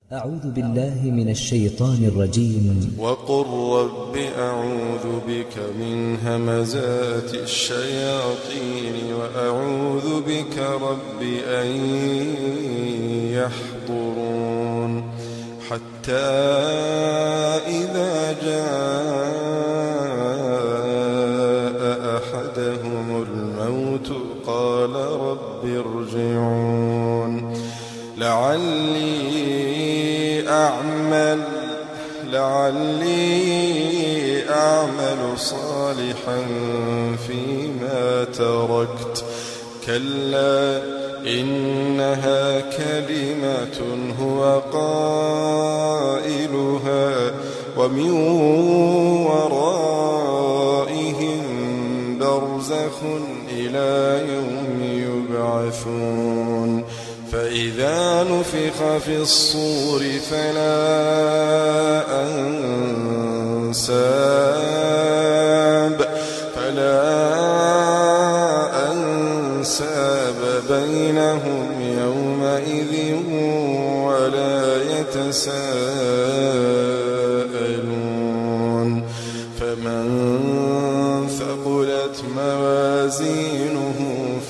أعوذ بالله من الشيطان الرجيم. وقل رب أعوذ بك من همزات الشياطين وأعوذ بك رب أن يحضرون حتى إذا جاء أحدهم الموت قال رب ارجعون لعلي أعمل صالحا فيما تركت كلا إنها كلمة هو قائلها ومن ورائهم برزخ إلى يوم يبعثون فإذا نفخ في الصور فلا أنساب بينهم يومئذ ولا يتساءلون فمن ثقلت موازينه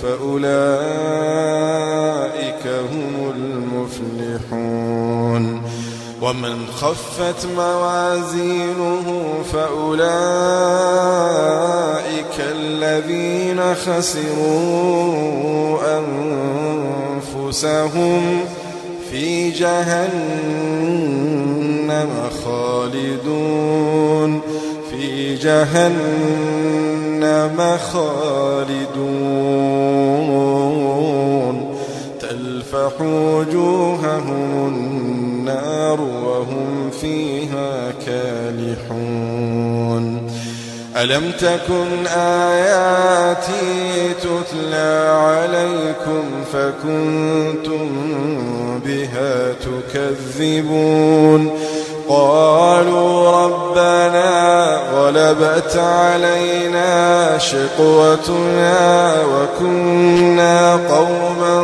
فأولئك هم المفلحون ومن خفت موازينه فأولئك الذين خسروا أنفسهم في جهنم خالدون تلفح وجوههم النار وهم فيها كالحون ألم تكن آياتي تتلى عليكم فكنتم بها تكذبون قالوا ربنا غلبت علينا شقوتنا وكنا قوما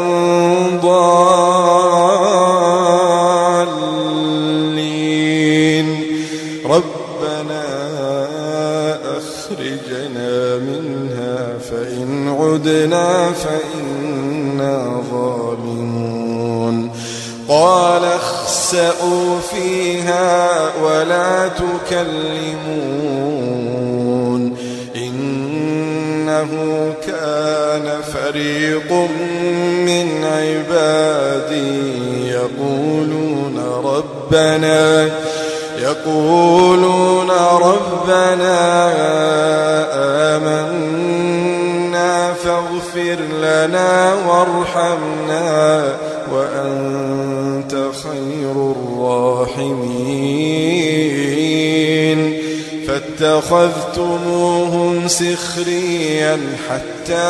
ضالين ربنا أخرجنا منها فإن عدنا فإنا ظالمون قال اخسئوا فيها ولا تكلمون إنه كان فريق من عبادي يقولون ربنا آمنا فاغفر لنا وارحمنا وأنت خير الراحمين فاتخذتموهم سخريا حتى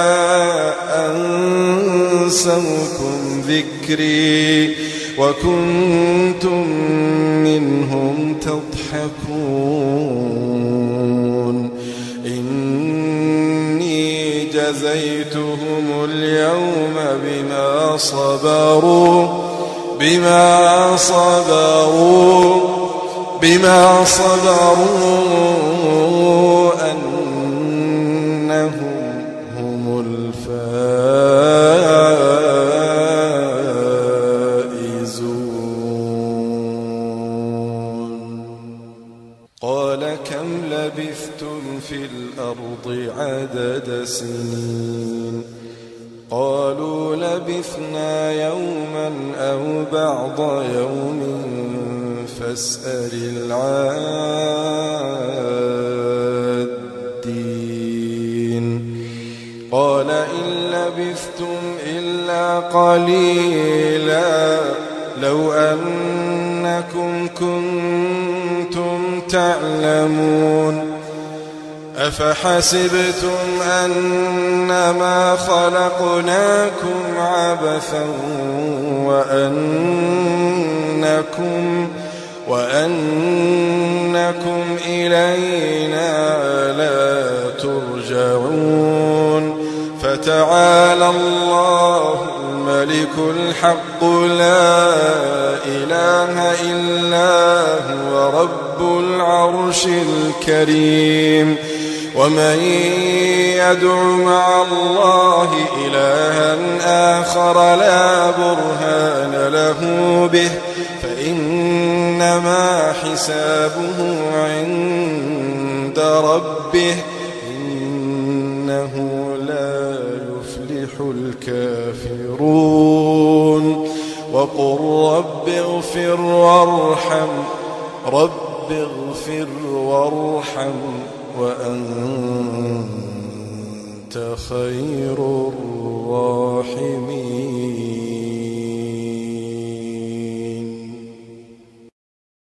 أنسوكم ذكري وكنتم منهم تضحكون إني جزيتهم اليوم بما صبروا أنهم هم الفائزون قال كم لبثتم في الأرض عدد سنين قالوا لبثنا يوما أو بعض يوم فاسأل العادين قال إن لبثتم إلا قليلا لو أنكم كنتم تعلمون أفحسبتم أنما خلقناكم عبثا وأنكم إلينا لا ترجعون فتعالى الله الملك الحق لا إله إله إلا هو رب العرش الكريم ومن يدع مع الله إلها آخر لا برهان له به فإنما حسابه عند ربه إنه لا يفلح الكافرون وقل رب اغفر وارحم وأنت خير الراحمين.